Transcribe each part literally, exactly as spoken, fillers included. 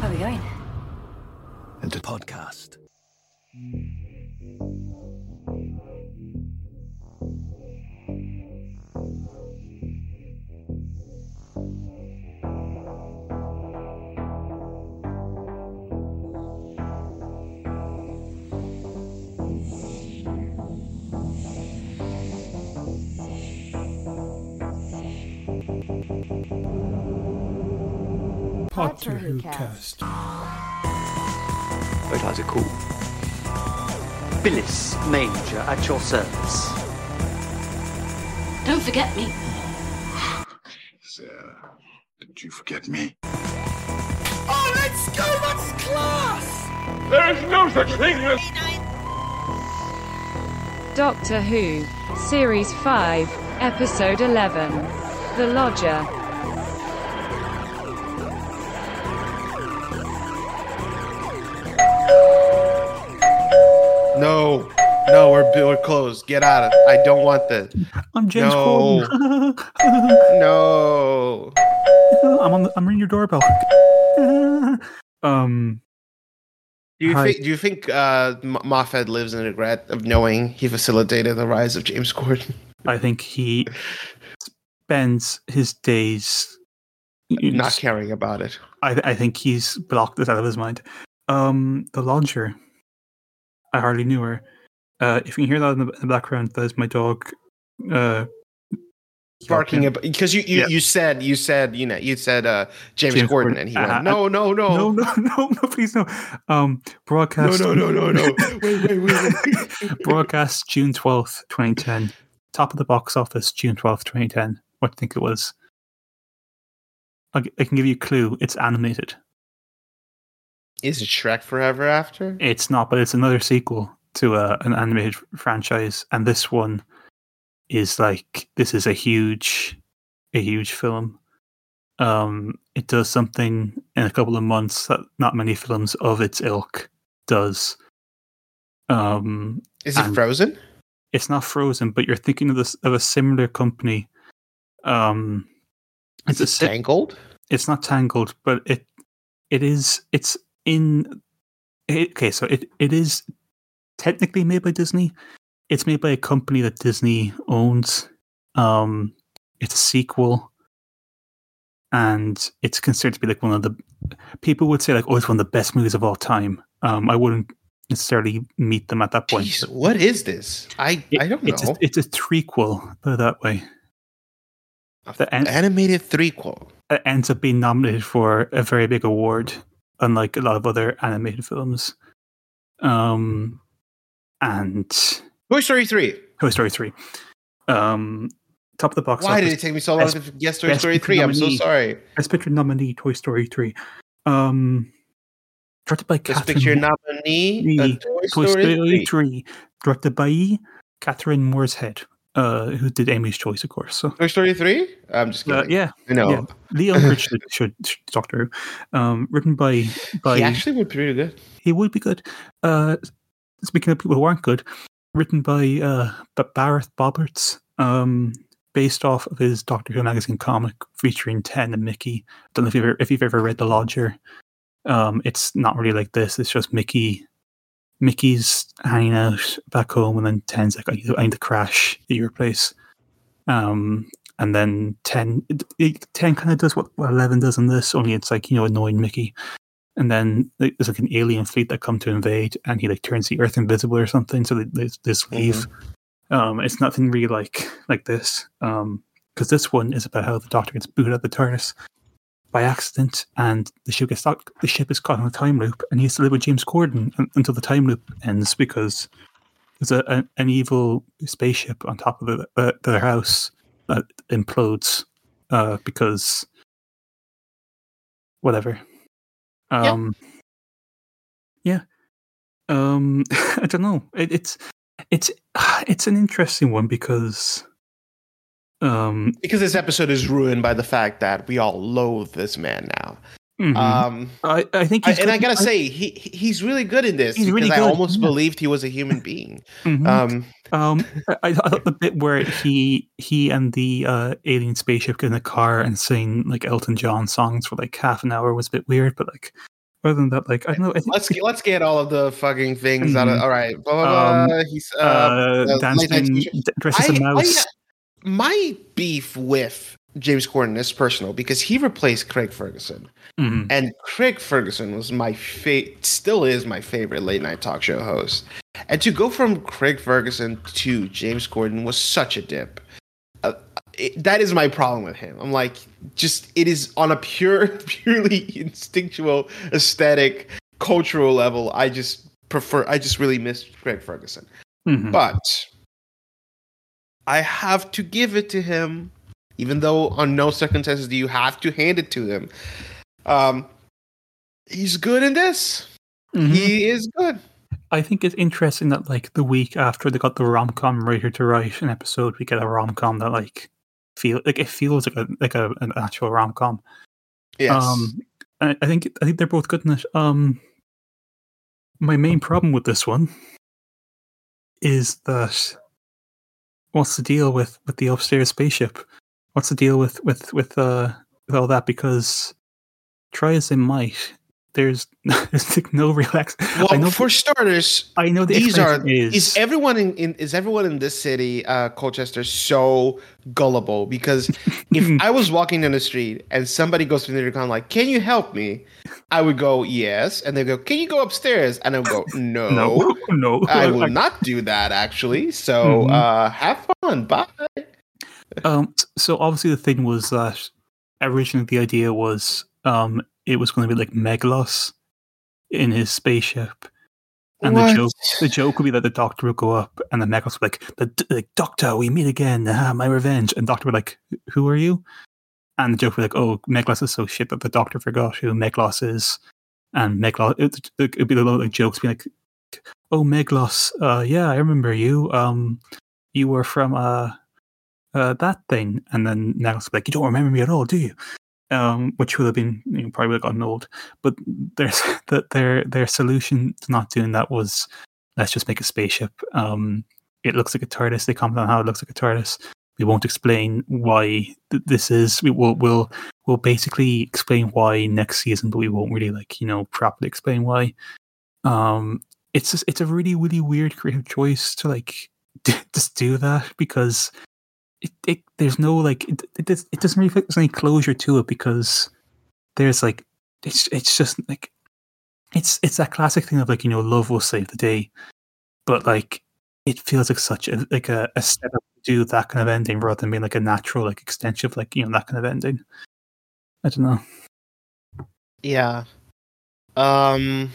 Where are we going? Into podcast. Doctor Who cast. Wait, how's it called? Phyllis Major at your service. Don't forget me. Sarah, did you forget me? Oh, let's go! That's class! There is no such thing as... Doctor Who, Series five, Episode eleven, The Lodger. No, no, we're we're closed. Get out of it. I don't want this. I'm James No. Corden. No. I'm on. The, I'm ringing your doorbell. um. Do you Hi. think? Do you think uh, M- Moffat lives in regret of knowing he facilitated the rise of James Corden? I think he spends his days Not caring about it. I, I think he's blocked this out of his mind. Um, the Lodger. I hardly knew her. Uh, if you can hear that in the, in the background, that is my dog. Uh, Barking about because you, you, Yeah. you said you said you know you said uh, James, James Corden, Corden. and he Uh, went no no no no, no, no, no, please no. Um, broadcast. no no no no no wait wait wait, wait. broadcast June twelfth, twenty ten. Top of the box office, June twelfth, twenty ten. What do you think it was? I'll, g- I can give you a clue. It's animated. Is it Shrek Forever After? It's not, but it's another sequel to a, an animated f- franchise, and this one is like this is a huge, a huge film. Um, it does something in a couple of months that not many films of its ilk does. Um, Is it and- Frozen? it's not Frozen, but you're thinking of this of a similar company. Um, Is it's a it si- Tangled? It's not Tangled, but it it is. It's in. It, okay, so it, it is technically made by Disney. It's made by a company that Disney owns. Um, it's a sequel, and it's considered to be like one of the people would say like, oh, it's one of the best movies of all time. Um, I wouldn't necessarily meet them at that point. Jeez, what is this? I It- I don't know. It's a, it's a threequel, put it that way. The en- Animated threequel. it ends up being nominated for a very big award, unlike a lot of other animated films. Um, and Toy Story three. Toy Story three. Um, top of the box Why office. did it take me so long Best- to guess Toy Best Story Picture three? I'm so nominee. sorry. Best Picture nominee, Toy Story three. Um, directed by Best Catherine Picture nominee. Lee. uh, Toy Toy Story Story three. three. Directed by Catherine Mooreshead, uh, who did Amy's Choice, of course. So, Toy Story three. I'm just uh, kidding. yeah, I know. yeah. Lee Unkrich should, should, should Doctor Who. Um, written by by He actually would be pretty good. he would be good. Uh, speaking of people who aren't good, written by uh, B- Barrett Bobberts, um, based off of his Doctor Who magazine comic featuring Ten and Mickey. Don't know if you've ever, if you've ever read The Lodger. Um, it's not really like this. It's just Mickey. Mickey's hanging out back home, and then Ten's like, "I need, I need to crash at your place." Um, and then Ten, it, it, Ten kind of does what, what Eleven does in this, only it's like, you know, annoying Mickey. And then like, there's like an alien fleet that come to invade, and he like turns the Earth invisible or something, so they, they just leave. Um, it's nothing really like like this, um, because this one is about how the Doctor gets booted out the TARDIS by accident, and the ship gets stuck. The ship is caught in a time loop, and he has to live with James Corden un- until the time loop ends because there's a, a, an evil spaceship on top of the, uh, their house that implodes uh, because whatever. Um, yeah. Um, I don't know. It, it's it's it's an interesting one because um Because this episode is ruined by the fact that we all loathe this man now. mhm. Um, I, I think I, he's and I good- gotta say, he he- he's really good in this He's because really I good, almost yeah. believed he was a human being. Mhm. Um, Um, I, I thought the bit where he he and the uh, alien spaceship get in a car and sing like Elton John songs for like half an hour was a bit weird, but like other than that, like I don't know. I think Let's get, let's get all of the fucking things out of. Mhm. All right, blah blah Um, blah. He's uh, uh, uh, late night dancing, teacher. d- dressed as a I- mouse. I- my beef with James Corden is personal because he replaced Craig Ferguson, Mhm. and Craig Ferguson was my fa- still is my favorite late night talk show host. And to go from Craig Ferguson to James Corden was such a dip. Uh, it, that is my problem with him. I'm like, just it is on a pure, purely instinctual, aesthetic, cultural level. I just prefer. I just really miss Craig Ferguson. Mhm. But I have to give it to him, even though on no circumstances do you have to hand it to him. Um, he's good in this. Mhm. He is good. I think it's interesting that like the week after they got the rom com writer to write an episode, we get a rom com that like feel like it feels like a like a, an actual rom com. Yes. Um, I, I think I think they're both good in it. Um, my main problem with this one is that what's the deal with, with the upstairs spaceship? What's the deal with with with uh with all that? Because try as they might, there's there's like no real ex- well, I know for starters, I know the these are explanation is, is, everyone in, in is everyone in this city, uh, Colchester, so gullible? Because if I was walking down the street and somebody goes to the intercom like, "Can you help me?" I would go, "Yes," and they go, "Can you go upstairs?" And I would go, "No, no no I will Like, not do that." Actually, so Mhm. uh, have fun. Bye. Um, so obviously the thing was that originally the idea was um it was going to be like Megalos in his spaceship, and What? the joke the joke would be that the Doctor would go up and the Megalos would be like, the, the Doctor, we meet again, ah, my revenge, and Doctor would be like, who are you? And the joke would be like, oh, Megalos is so shit that the Doctor forgot who Megalos is, and Megalos it, it'd be the little like jokes being like, oh Megalos, uh, yeah, I remember you, um, you were from uh. Uh, that thing, and then Nagel's like, you don't remember me at all, do you? Um, which would have been, you know, probably would have gotten old. But there's that their their solution to not doing that was, let's just make a spaceship. Um, it looks like a TARDIS. They comment on how it looks like a TARDIS. We won't explain why th- this is. We will we'll we'll basically explain why next season, but we won't really like you know properly explain why. Um, it's just it's a really really weird creative choice to like just do that because. It, it there's no like it it, it doesn't really feel like there's any closure to it because there's like it's it's just like it's it's that classic thing of like you know love will save the day, but like it feels like such a like a, a setup to do that kind of ending rather than being like a natural like extension of like you know that kind of ending. I don't know. Yeah. Um.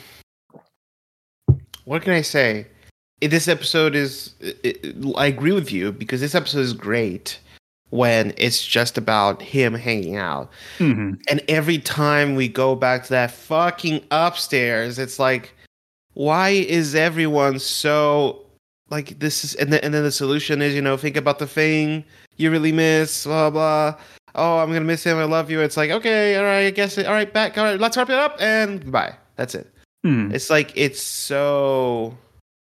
What can I say? This episode is. It, I agree with you because this episode is great when it's just about him hanging out. Mm-hmm. And every time we go back to that fucking upstairs, it's like, why is everyone so like this is? And then and then the solution is, you know, think about the thing you really miss. Blah blah. Oh, I'm gonna miss him. I love you. It's like, okay, all right, I guess. It, all right, back. All right, let's wrap it up and goodbye. That's it. Mm. It's like it's so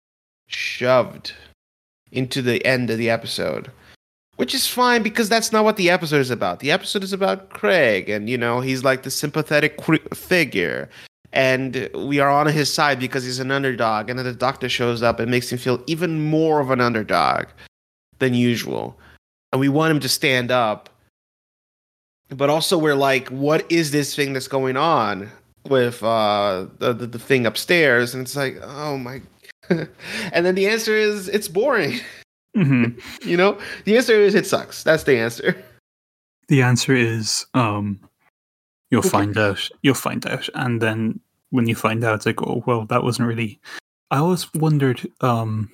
shoved into the end of the episode, which is fine because that's not what the episode is about. The episode is about Craig, and you know he's like the sympathetic qu- figure, and we are on his side because he's an underdog. And then the Doctor shows up and makes him feel even more of an underdog than usual, and we want him to stand up. But also, we're like, what is this thing that's going on with uh, the, the the thing upstairs? And it's like, oh my. And then the answer is it's boring. Mm-hmm. You know, the answer is it sucks. That's the answer. The answer is um, you'll Okay. find out. You'll find out, and then when you find out, it's like, oh well, that wasn't really. I always wondered um,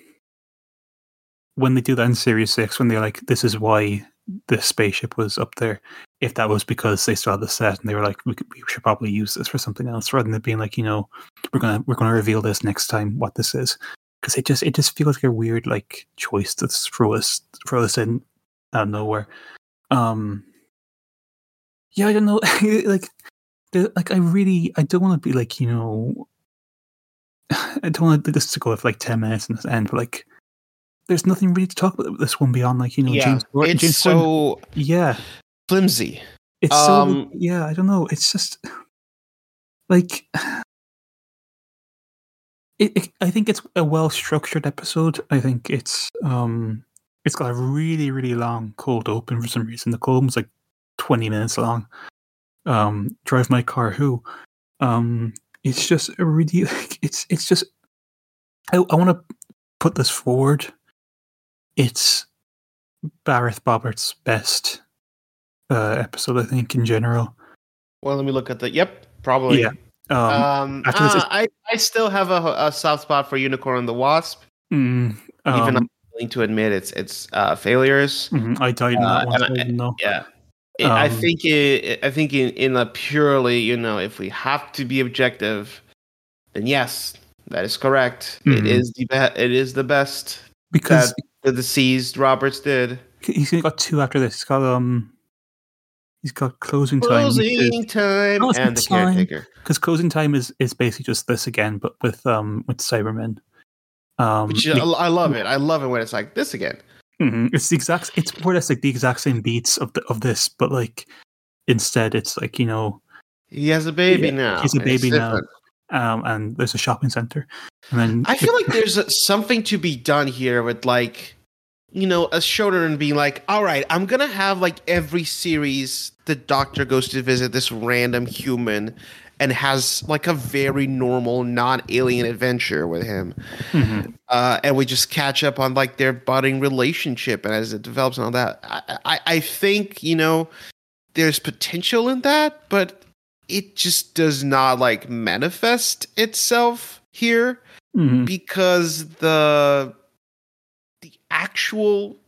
when they do that in Series Six, when they're like, "This is why the spaceship was up there." If that was because they still had the set and they were like, "We, could, we should probably use this for something else," rather than it being like, you know, we're gonna we're gonna reveal this next time what this is, because it just it just feels like a weird like choice to throw us throw us in out of nowhere. Um, yeah, I don't know, like, the, like I really I don't want to be like you know, I don't want this to go for like ten minutes and this end, but like. There's nothing really to talk about with this one beyond like you know Yeah, James. it's James so Corden. Yeah, flimsy. it's Um, so yeah. I don't know. It's just like it, it, I think it's a well structured episode. I think it's um, it's got a really really long cold open for some reason. The cold open's like twenty minutes long. Um, Drive My Car Who. Um, it's just a really like, it's it's just I, I want to put this forward. It's Bareth Bobbert's best uh, episode, I think, in general. Well, let me look at the. Yep, probably. Yeah. Um, Um, after this uh, is- I I still have a, a soft spot for Unicorn and the Wasp, mm, um, even though I'm willing to admit it's it's uh, failures. mhm, I died in Uh, that one. and So I I- didn't know. Yeah, It- I Um, think it, I think in, in a purely, you know, if we have to be objective, then yes, that is correct. It Mhm. is the be- it is the best because that the deceased Roberts did. he's got two after this. He's got um, he's got closing time. Closing time Closing and the time. caretaker, Because closing time is, is basically just this again, but with um with Cybermen. Um, which I, I love it. I love it when it's like this again. mhm, it's the exact. It's more or less like the exact same beats of the of this, but like instead it's like, you know, He has a baby Yeah, now. he's a and it's baby now. different. um, and there's a shopping center, and then I feel like there's a- something to be done here with like, you know, a showrunner being like, all right, I'm gonna have like every series the Doctor goes to visit this random human and has like a very normal non-alien adventure with him, Mhm. uh, and we just catch up on like their budding relationship and as it develops and all that. I, I, I think, you know, there's potential in that, but it just does not like manifest itself here Mhm. because the the actual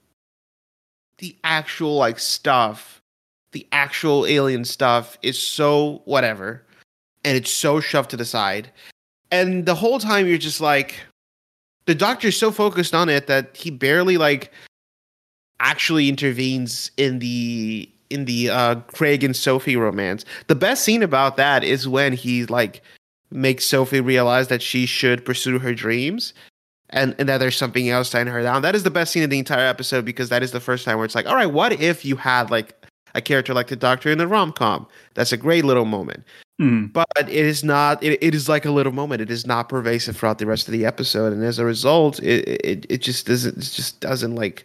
the actual like stuff, the actual alien stuff is so whatever, and it's so shoved to the side, and the whole time you're just like, the Doctor's so focused on it that he barely like actually intervenes in the in the uh Craig and Sophie romance. The best scene about that is when he like makes Sophie realize that she should pursue her dreams and, and that there's something else tying her down. That is the best scene of the entire episode because that is the first time where it's like, all right, what if you had like a character like the Doctor in a rom-com? That's a great little moment. Mhm. But it is not, it, it is like a little moment. It is not pervasive throughout the rest of the episode. And as a result, it it, it just doesn't, it just doesn't like,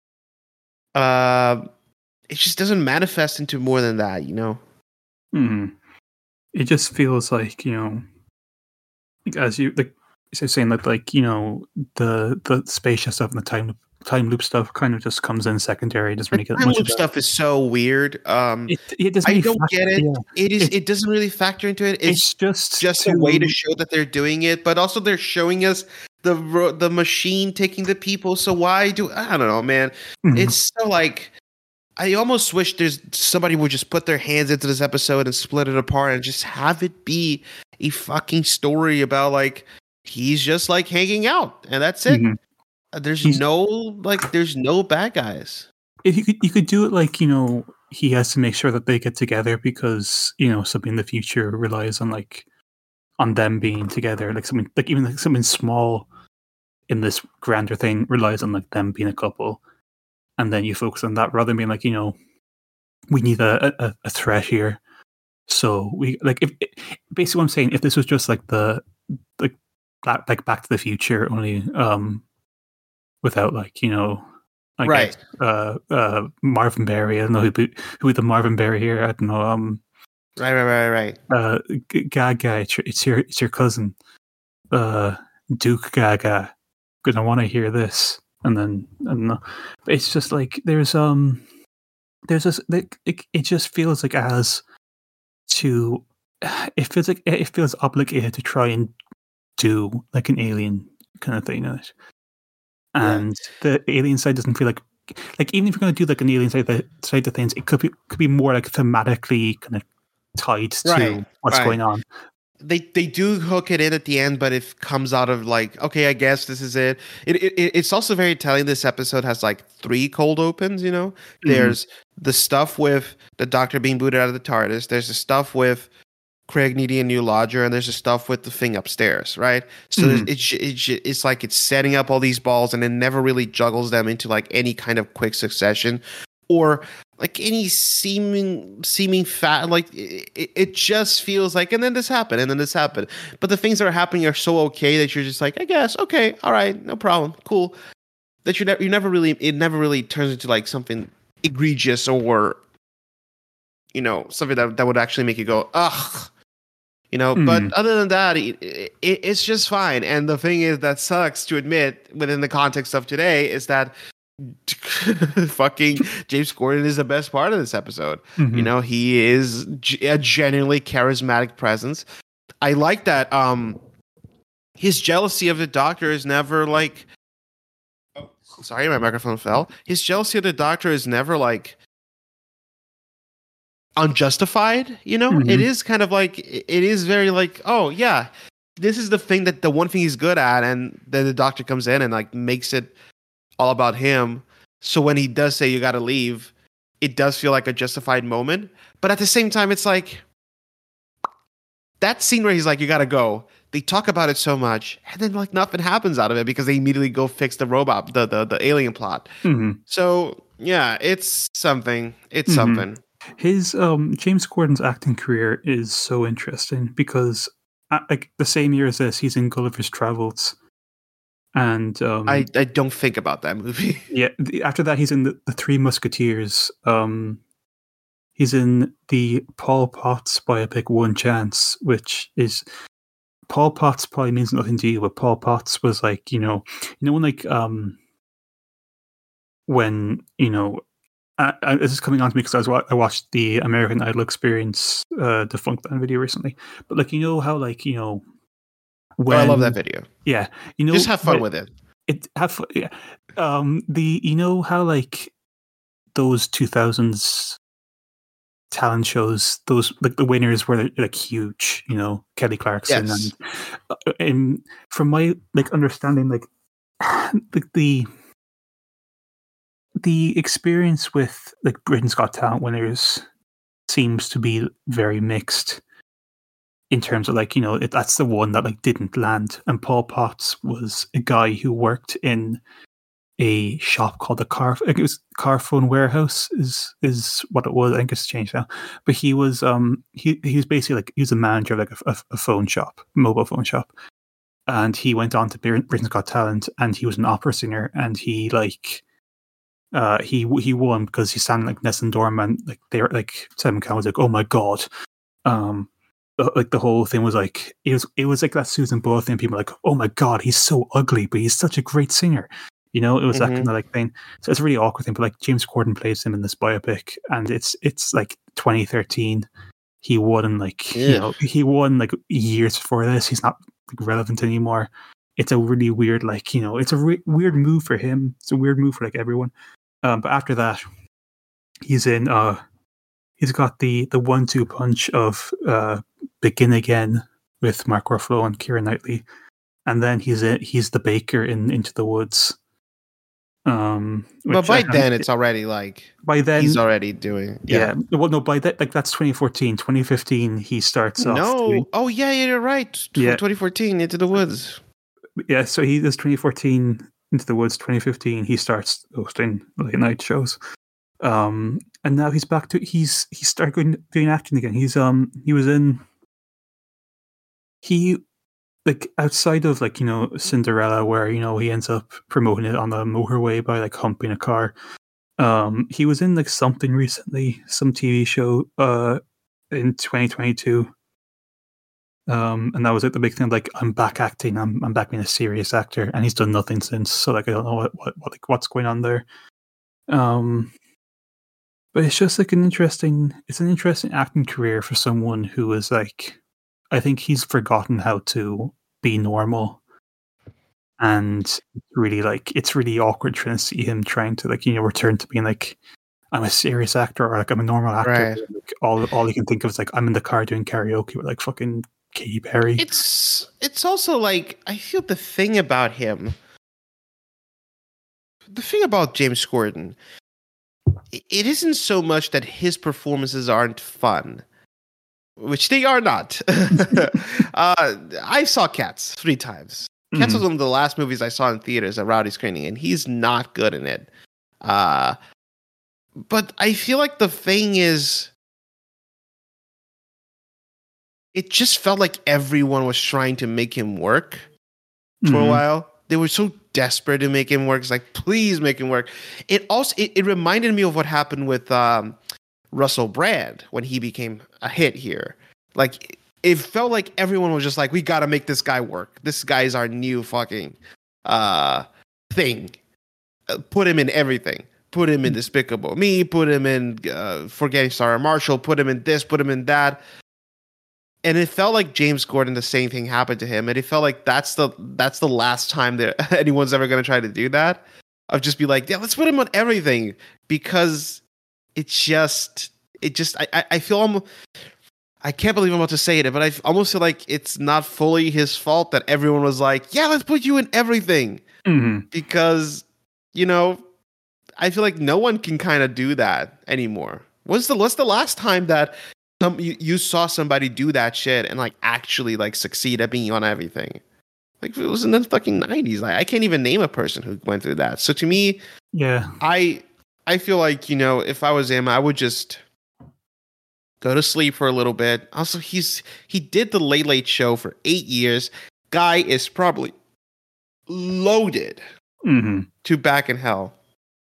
uh, it just doesn't manifest into more than that, you know? Mhm. It just feels like, you know, like as you like so saying that like, you know, the the spaceship stuff and the time time loop stuff kind of just comes in secondary. It doesn't really The get time much loop of that. stuff is so weird. Um, It, it doesn't I really don't factor- get it. yeah. It is. It- It doesn't really factor into it. It's, It's just just a way to show that they're doing it, but also they're showing us the ro- the machine taking the people. So why do I don't know, man? Mhm. It's so like I almost wish there's somebody would just put their hands into this episode and split it apart and just have it be a fucking story about like he's just like hanging out and that's it. Mhm. Uh, There's He's- no like there's no bad guys. If you could, you could do it like, you know, he has to make sure that they get together because, you know, something in the future relies on like on them being together, like something like even like something small in this grander thing relies on like them being a couple, and then you focus on that rather than being like, you know, we need a a, a threat here, so we like if basically what I'm saying, if this was just like the like back, like Back to the Future only um without like, you know, I Right. guess, uh uh Marvin Berry, I don't know who put- who with the Marvin Berry here, I don't know, um Right, right, right, right. uh G- Gaga, it's your it's your, it's your cousin, uh Duke Gaga, gonna want to hear this, and then I don't know, but it's just like there's um there's this like it, it just feels like as to it feels like it feels obligated to try and do like an alien kind of thing in it, Yeah. and the alien side doesn't feel like like even if you're going to do like an alien side the side of things, it could be could be more like thematically kind of tied to Right, what's right. going on. They they do hook it in at the end, but it comes out of like, okay, I guess this is it. It, it it's also very telling. This episode has like three cold opens. You know, there's the stuff with the Doctor being booted out of the TARDIS. There's the stuff with Craig needing a new lodger, and there's the stuff with the thing upstairs, right? So there's it's it's it's like it's setting up all these balls, and it never really juggles them into like any kind of quick succession. or like any seeming seeming fat. Like it, it just feels like, and then this happened, and then this happened. But the things that are happening are so okay that you're just like, I guess, okay, all right, no problem, cool. That you never, you never really, it never really turns into like something egregious or, you know, something that that would actually make you go, ugh. You know, mm. but other than that, it, it, it's just fine. And the thing is that sucks to admit within the context of today is that fucking James Corden is the best part of this episode. Mm-hmm. You know, he is a genuinely charismatic presence. I like that. Um, his jealousy of the Doctor is never like. Oh, sorry, my microphone fell. His jealousy of the Doctor is never like. Unjustified, you know. Mm-hmm. It is kind of like it is very like, oh yeah, this is the thing that the one thing he's good at, and then the Doctor comes in and like makes it all about him. So when he does say you got to leave, it does feel like a justified moment. But at the same time, it's like that scene where he's like, you got to go. They talk about it so much, and then like nothing happens out of it because they immediately go fix the robot, the the, the alien plot. Mm-hmm. So yeah, it's something. It's mm-hmm. something. His um, James Corden's acting career is so interesting because, uh, like the same year as this, he's in Gulliver's Travels, and um, I, I don't think about that movie. Yeah, the, after that, he's in the, the Three Musketeers. Um, he's in the Paul Potts biopic One Chance, which is Paul Potts probably means nothing to you, but Paul Potts was like you know, you know when like um, when you know. Uh, this is coming on to me because I was wa- I watched the American Idol Experience uh, Defunct Band video recently. But like you know how like you know when oh, I love that video. Yeah, you know, just have fun with it. It have fun, yeah. Um, the you know how like those two thousands talent shows, those like the winners were like huge. You know, Kelly Clarkson yes. and uh, and from my like understanding, like the. the The experience with like Britain's Got Talent winners seems to be very mixed in terms of like you know it, that's the one that like didn't land. And Paul Potts was a guy who worked in a shop called the Car. I think it was Carphone Warehouse is is what it was. I think it's changed now. But he was um he he was basically like he was a manager of like a, a, a phone shop, mobile phone shop, and he went on to Britain's Got Talent and he was an opera singer and he like. Uh, he he won because he sang like Nessun Dorma. Like they were like Simon Cowell was like, oh my god, um, like the whole thing was like it was it was like that Susan Boyle thing. People were like, oh my god, he's so ugly, but he's such a great singer. You know, it was mm-hmm. that kind of like thing. So it's a really awkward thing. But like James Corden plays him in this biopic, and it's it's like twenty thirteen. He won like yeah. you know he won like years before this. He's not like, relevant anymore. It's a really weird like you know it's a re- weird move for him. It's a weird move for like everyone. Um, but after that, he's in. Uh, he's got the the one two punch of uh, Begin Again with Mark Ruffalo and Keira Knightley, and then he's in, he's the baker in Into the Woods. Um, but by I, then, it's already like by then he's already doing. Yeah. yeah. Well, no, by that like that's twenty fourteen. twenty fifteen, he starts. No. Off doing, oh yeah, yeah, you're right. Yeah. twenty fourteen, Into the Woods. Yeah. So he does twenty fourteen. Into the Woods twenty fifteen, he starts hosting late night shows, um, and now he's back to he's he started going, doing acting again. He's um he was in he like outside of like you know Cinderella, where you know he ends up promoting it on the motorway by like humping a car. Um, he was in like something recently, some T V show, uh, in twenty twenty-two. Um, and that was like the big thing. Like, I'm back acting. I'm I'm back being a serious actor, and he's done nothing since. So like, I don't know what, what, what like what's going on there. Um, but it's just like an interesting. It's an interesting acting career for someone who is like, I think he's forgotten how to be normal, and really like it's really awkward trying to see him trying to like you know return to being like, I'm a serious actor or like I'm a normal actor. Right. Like, all all you can think of is like I'm in the car doing karaoke with like fucking Katy Perry. It's it's also like I feel the thing about him, the thing about James Corden, it isn't so much that his performances aren't fun, which they are not. uh, I saw Cats three times. Mm-hmm. Cats was one of the last movies I saw in theaters at Rowdy screening, and he's not good in it. Uh, but I feel like the thing is, it just felt like everyone was trying to make him work for Mhm. a while. They were so desperate to make him work. It's like, please make him work. It also it, it reminded me of what happened with um, Russell Brand when he became a hit here. Like, it felt like everyone was just like, we got to make this guy work. This guy is our new fucking uh, thing. Uh, put him in everything. Put him in Despicable Me. Put him in uh, Forgetting Sarah Marshall. Put him in this. Put him in that. And it felt like James Gordon, the same thing happened to him. And it felt like that's the that's the last time that anyone's ever going to try to do that. Of just be like, yeah, let's put him on everything. Because it's just, it just, I, I, I feel almost, I can't believe I'm about to say it, but I almost feel like it's not fully his fault that everyone was like, yeah, let's put you in everything. Mhm. Because, you know, I feel like no one can kind of do that anymore. What's the, what's the last time that Some, you, you saw somebody do that shit and like actually like succeed at being on everything? Like, it was in the fucking nineties. Like, I can't even name a person who went through that. So to me, Yeah. I I feel like, you know, if I was him, I would just go to sleep for a little bit. Also, he's he did the Late Late Show for eight years. Guy is probably loaded Mhm. to back in hell.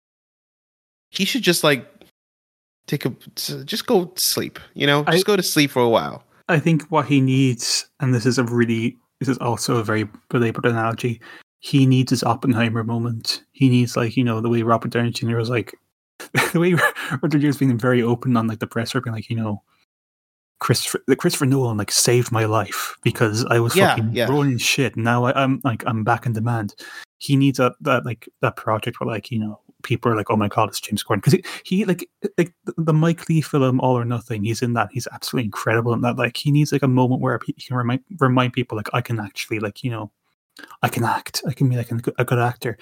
He should just like take a just go to sleep. You know, just I- go to sleep for a while. I think what he needs, and this is a really, this is also a very belabored analogy. He needs his Oppenheimer moment. He needs, like, you know, the way Robert Downey Junior was like, the way Robert Downey Junior was being very open on like the presser, being like, you know, Christopher, the Christopher Nolan like saved my life because I was Yeah, fucking yeah. rolling shit. And now I, I'm like, I'm back in demand. He needs that that like that project where, like, you know, people are like, oh my god, it's James Gordon, because he, he like like the, the Mike Lee film All or Nothing. He's in that. He's absolutely incredible in that. Like, he needs like a moment where he can remind remind people like, I can actually, like, you know, I can act. I can be like a good, a good actor.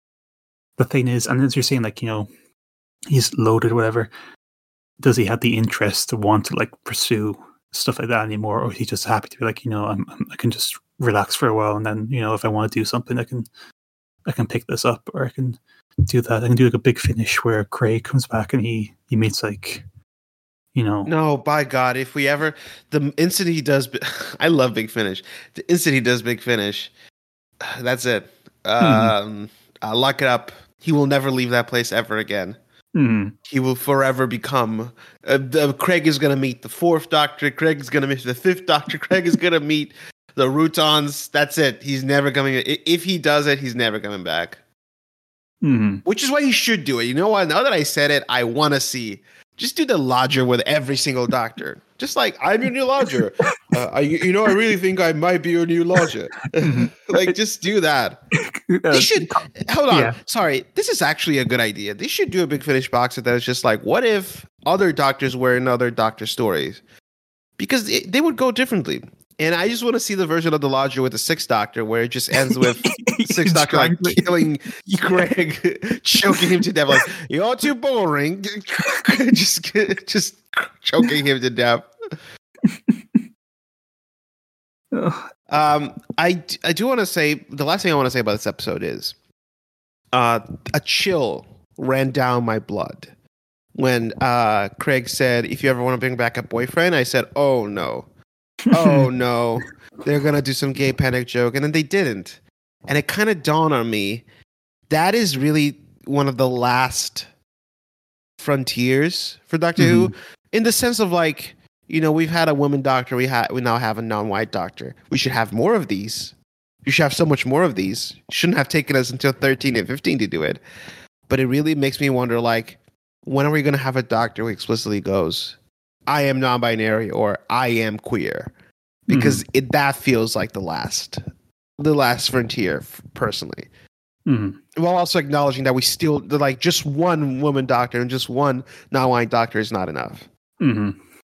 The thing is, and as you're saying, like, you know, he's loaded, whatever. Does he have the interest to want to like pursue stuff like that anymore, or is he just happy to be like, you know, I'm, I'm I can just relax for a while, and then, you know, if I want to do something, I can I can pick this up, or I can do that. I can do like a Big Finish where Craig comes back and he he meets, like, you know. No, by God, if we ever the instant he does, I love Big Finish. The instant he does Big Finish, that's it. Um, uh, lock it up. He will never leave that place ever again. Mm. He will forever become. Uh, the, Craig is going to meet the fourth Doctor. Craig is going to meet the fifth Doctor. Craig is going to meet the Routons. That's it. He's never coming. If he does it, he's never coming back. Mm. Which is why he should do it. You know what? Now that I said it, I want to see. Just do the lodger with every single Doctor. Just like, I'm your new lodger. Uh, I, you know, I really think I might be your new lodger. Like, just do that. They should. Hold on. Yeah. Sorry. This is actually a good idea. They should do a Big Finish box that is just like, what if other Doctors were in other Doctor stories? Because it, they would go differently. And I just want to see the version of the lodger with the Sixth Doctor where it just ends with Sixth Doctor like killing Craig, choking him to death. Like, you're too boring. just, just choking him to death. Um, I, I do want to say, the last thing I want to say about this episode is uh, a chill ran down my blood when uh, Craig said, if you ever want to bring back a boyfriend. I said, oh no. Oh no, they're going to do some gay panic joke. And then they didn't. And it kind of dawned on me, that is really one of the last frontiers for Doctor Mm-hmm. Who, in the sense of, like, you know, we've had a woman doctor. We ha- we now have a non-white doctor. We should have more of these. You should have so much more of these. Shouldn't have taken us until thirteen and fifteen to do it. But it really makes me wonder, like, when are we going to have a doctor who explicitly goes, I am non-binary or I am queer? Because Mm-hmm. it, that feels like the last, the last frontier, f- personally. Mm-hmm. While also acknowledging that we still, like, just one woman doctor and just one non-white doctor is not enough. Mm-hmm.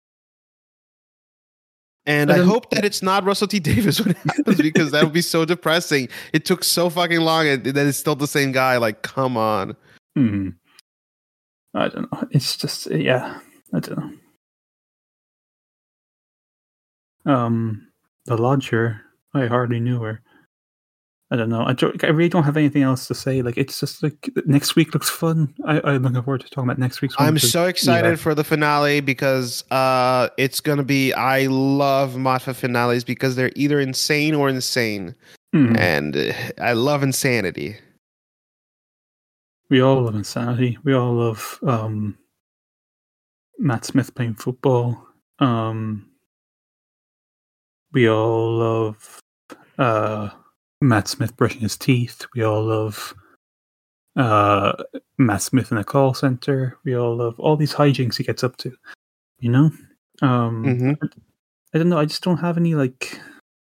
And But I then- hope that it's not Russell T Davies when it happens, because that would be so depressing. It took so fucking long, and then it's still the same guy. Like, come on. Mm-hmm. I don't know. It's just, yeah, I don't know. Um, the lodger, I hardly knew her. I don't know. I, don't, I really don't have anything else to say. Like, it's just like next week looks fun. I, I'm looking forward to talking about next week's one. I'm so excited yeah. for the finale because uh, it's going to be. I love Motfa finales because they're either insane or insane. Mm. And uh, I love insanity. We all love insanity. We all love um, Matt Smith playing football. Um, we all love. Uh, Matt Smith brushing his teeth. We all love uh, Matt Smith in a call center. We all love all these hijinks he gets up to. You know, um, mm-hmm. I, I don't know. I just don't have any like.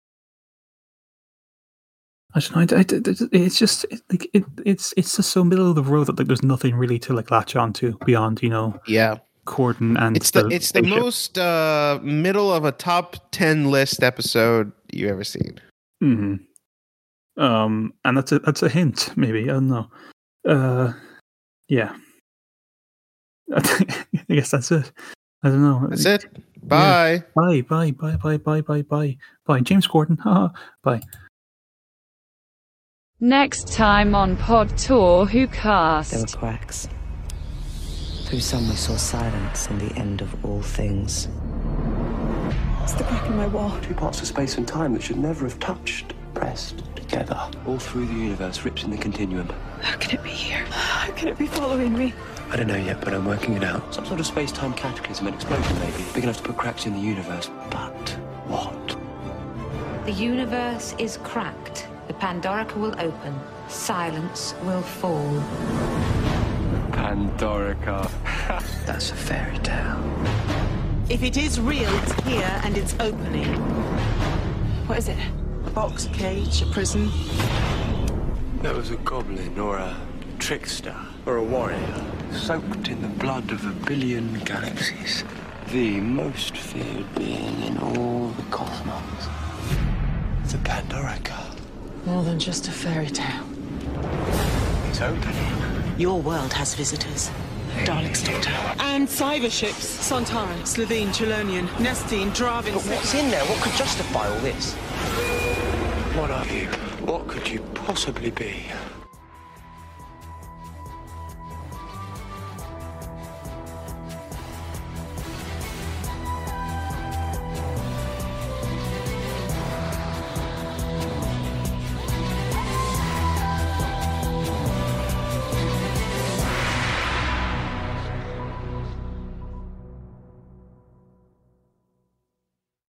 I don't know. I, I, it's just it, like it. It's it's just so middle of the road that like there's nothing really to like latch onto beyond you know. Yeah. Corden and it's the, the it's the most uh, middle of a top ten list episode you ever seen. Hmm. Um, and that's a that's a hint, maybe. I don't know. Uh, yeah. I guess that's it. I don't know. That's it. Bye. Yeah. Bye. Bye. Bye. Bye. Bye. Bye. Bye. Bye. James Corden. Bye. Next time on Pod Tour Who Cast. There were cracks. Through some we saw silence and the end of all things. It's the crack in my wall. Two parts of space and time that should never have touched. Pressed together, all through the universe, ripped in the continuum. How can it be here? How can it be following me? I don't know yet, but I'm working it out. Some sort of space-time cataclysm, an explosion maybe, big enough to put cracks in the universe. But what? The universe is cracked. The Pandorica will open. Silence will fall. Pandorica. That's a fairy tale. If it is real, it's here and it's opening. What is it? A box, cage, a prison. That was a goblin or a trickster or a warrior soaked in the blood of a billion galaxies. The most feared being in all the cosmos. The Pandorica. More than just a fairy tale. It's opening. Your world has visitors. Dalek's Doctor. And cyber ships. Sontaran, Slitheen, Chelonian, Nestine, Dravin. But what's in there? What could justify all this? What are you? What could you possibly be?